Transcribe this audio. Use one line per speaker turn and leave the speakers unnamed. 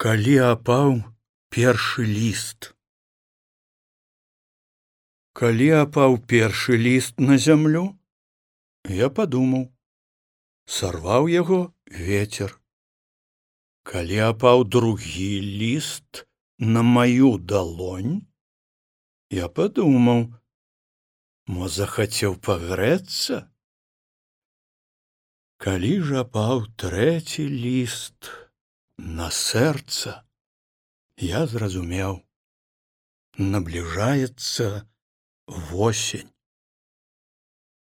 Калі апаў першы ліст. Калі апаў першы ліст на зямлю, я падумаў, сарваў яго вецер. Калі апаў другі ліст на маю далонь, я падумаў, мо захацеў пагрэцца. Калі ж апаў трэці ліст на сэрца, я зразумеў, набліжаецца восень.